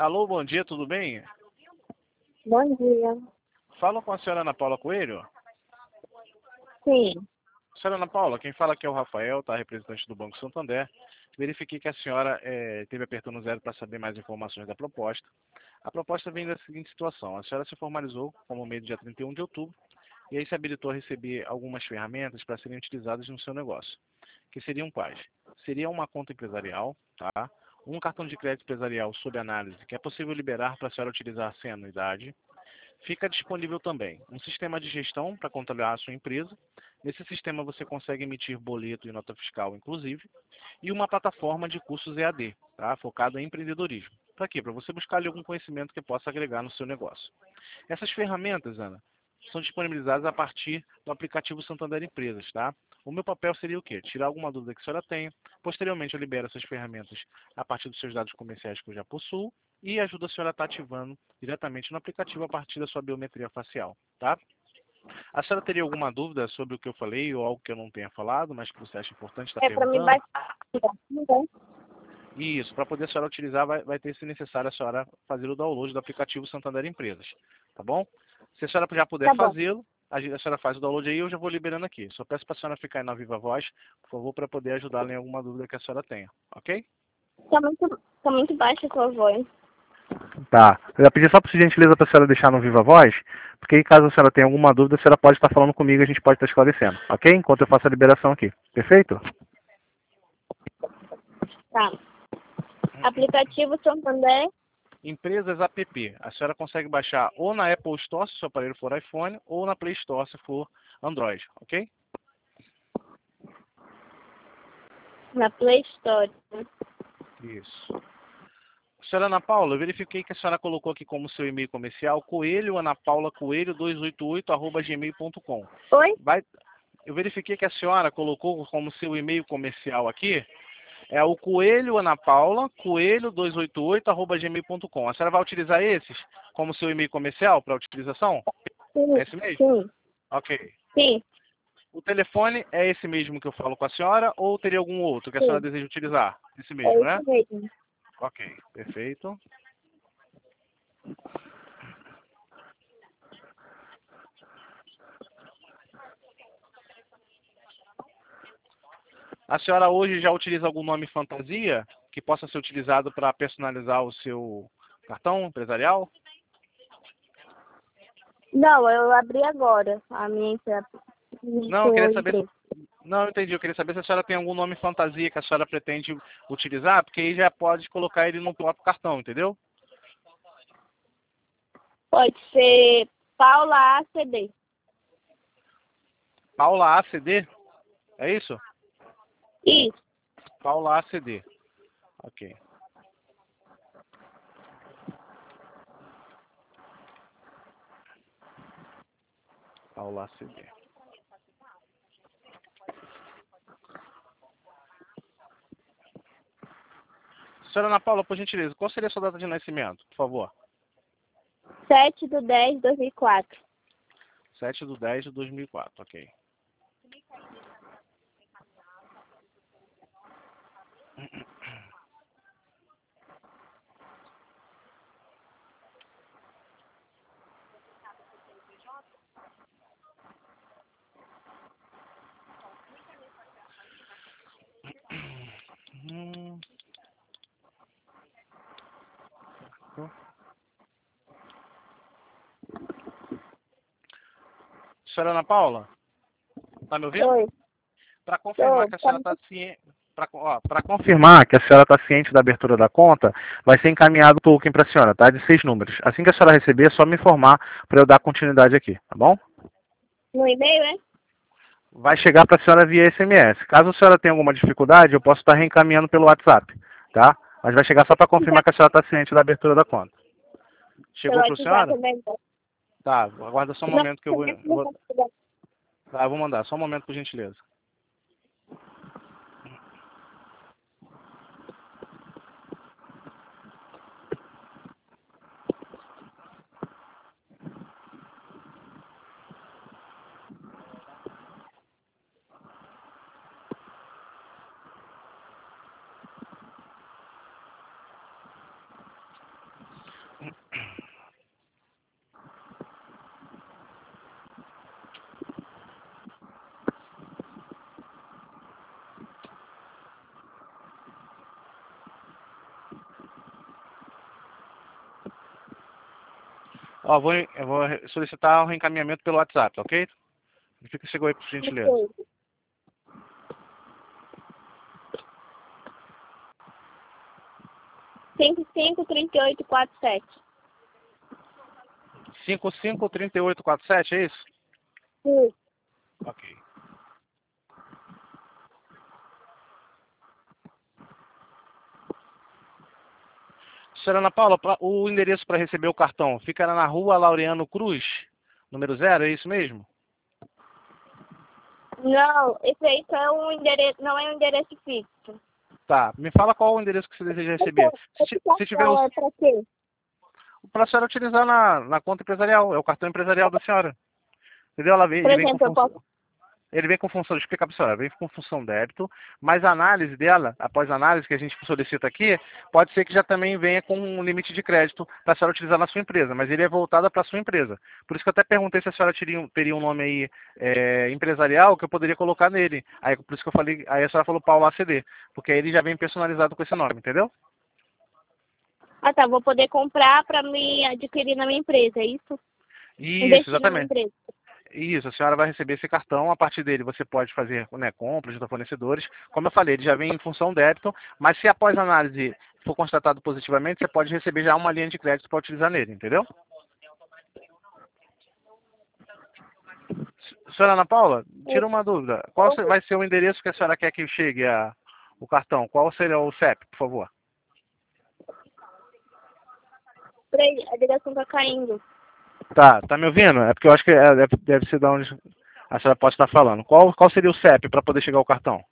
Alô, bom dia, tudo bem? Bom dia. Fala com a senhora Ana Paula Coelho. Sim. Senhora Ana Paula, quem fala aqui é o Rafael, tá? Representante do Banco Santander. Verifiquei que a senhora teve apertando zero para saber mais informações da proposta. A proposta vem da seguinte situação. A senhora se formalizou como meio do dia 31 de outubro e aí se habilitou a receber algumas ferramentas para serem utilizadas no seu negócio, que seriam quais? Seria uma conta empresarial, tá? Um cartão de crédito empresarial sob análise, que é possível liberar para a senhora utilizar sem anuidade. Fica disponível também um sistema de gestão para controlar a sua empresa. Nesse sistema você consegue emitir boleto e nota fiscal, inclusive, e uma plataforma de cursos EAD, tá? Focada em empreendedorismo. Para quê? Para você buscar ali algum conhecimento que possa agregar no seu negócio. Essas ferramentas, Ana, são disponibilizadas a partir do aplicativo Santander Empresas, tá? O meu papel seria o quê? Tirar alguma dúvida que a senhora tenha. Posteriormente, eu libero essas ferramentas a partir dos seus dados comerciais que eu já possuo e ajuda a senhora a estar ativando diretamente no aplicativo a partir da sua biometria facial, tá? A senhora teria alguma dúvida sobre o que eu falei ou algo que eu não tenha falado, mas que você acha importante estar É para me perguntando? baixar. Não. Isso, para poder a senhora utilizar, vai ter se necessário a senhora fazer o download do aplicativo Santander Empresas, tá bom? Se a senhora já puder Tá bom. fazê-lo, a senhora faz o download aí e eu já vou liberando aqui. Só peço para a senhora ficar aí na viva voz, por favor, para poder ajudá-la em alguma dúvida que a senhora tenha, ok? Tá muito baixa a sua voz. Tá. Eu ia pedir só por gentileza para a senhora deixar no viva voz, porque aí caso a senhora tenha alguma dúvida, a senhora pode estar falando comigo e a gente pode estar esclarecendo, ok? Enquanto eu faço a liberação aqui. Perfeito? Tá. Aplicativo Santander. Empresas app. A senhora consegue baixar ou na Apple Store, se o seu aparelho for iPhone, ou na Play Store, se for Android, ok? Na Play Store. Isso. Senhora Ana Paula, eu verifiquei que a senhora colocou aqui como seu e-mail comercial coelho, Ana Paula Coelho 288@gmail.com. Oi? Eu verifiquei que a senhora colocou como seu e-mail comercial aqui é o coelho Ana Paula Coelho 288@gmail.com. A senhora vai utilizar esses como seu e-mail comercial para utilização? Sim. É esse mesmo? Sim. Ok. Sim. O telefone é esse mesmo que eu falo com a senhora ou teria algum outro que a senhora Sim. deseja utilizar? Esse É mesmo, né? isso mesmo. Ok, perfeito. A senhora hoje já utiliza algum nome fantasia que possa ser utilizado para personalizar o seu cartão empresarial? Não, eu abri agora a minha empresa. Não, eu queria saber. Não, eu entendi. Eu queria saber se a senhora tem algum nome fantasia que a senhora pretende utilizar, porque aí já pode colocar ele no próprio cartão, entendeu? Pode ser Paula ACD. Paula ACD? É isso? Isso. Paula ACD. Ok. Paula ACD. Senhora Ana Paula, por gentileza, qual seria a sua data de nascimento, por favor? 7/10/2004. 7/10/2004, ok. Senhora Ana Paula, tá me ouvindo? Oi. Para confirmar que a Tá senhora está ciente, para confirmar que a senhora está ciente da abertura da conta, vai ser encaminhado o token para a senhora, tá? De 6 números. Assim que a senhora receber, é só me informar para eu dar continuidade aqui, tá bom? no e-mail, é? Vai chegar para a senhora via SMS. Caso a senhora tenha alguma dificuldade, eu posso estar reencaminhando pelo WhatsApp, tá? Mas vai chegar só para confirmar que a senhora está ciente da abertura da conta. Pelo Chegou para a WhatsApp senhora? também. Tá, aguarda só um Não, momento que tá, eu vou mandar, só um momento por gentileza. Ó, eu vou solicitar o reencaminhamento pelo WhatsApp, ok? Verifica que chegou aí, por gentileza. 553847. 553847, é isso? Sim. Ok. Senhora Ana Paula, o endereço para receber o cartão fica na rua Laureano Cruz, número 0, é isso mesmo? Não, esse aí só é um endereço, não é um endereço fixo. Tá, me fala qual o endereço que você deseja receber. Se tiver É para quê? para a senhora utilizar na conta empresarial, é o cartão empresarial da senhora. Entendeu? Por exemplo, eu posso... Ele vem com função, deixa eu explicar para a senhora, vem com função débito, mas a análise dela, após a análise que a gente solicita aqui, pode ser que já também venha com um limite de crédito para a senhora utilizar na sua empresa, mas ele é voltado para a sua empresa. Por isso que eu até perguntei se a senhora teria um nome aí empresarial que eu poderia colocar nele. Aí por isso que eu falei, aí a senhora falou Paulo ACD, porque aí ele já vem personalizado com esse nome, entendeu? Ah, tá, vou poder comprar para me adquirir na minha empresa, é isso? Isso, Investir na minha exatamente. empresa. Isso, a senhora vai receber esse cartão, a partir dele você pode fazer, né, compras junto a fornecedores. Como eu falei, ele já vem em função débito, mas se após a análise for constatado positivamente, você pode receber já uma linha de crédito para utilizar nele, entendeu? Senhora Ana Paula, tira uma dúvida. Qual vai ser o endereço que a senhora quer que chegue o cartão? Qual seria o CEP, por favor? Peraí, a ligação tá caindo. Tá me ouvindo? É porque eu acho que deve ser da onde a senhora pode estar falando. Qual seria o CEP para poder chegar o cartão?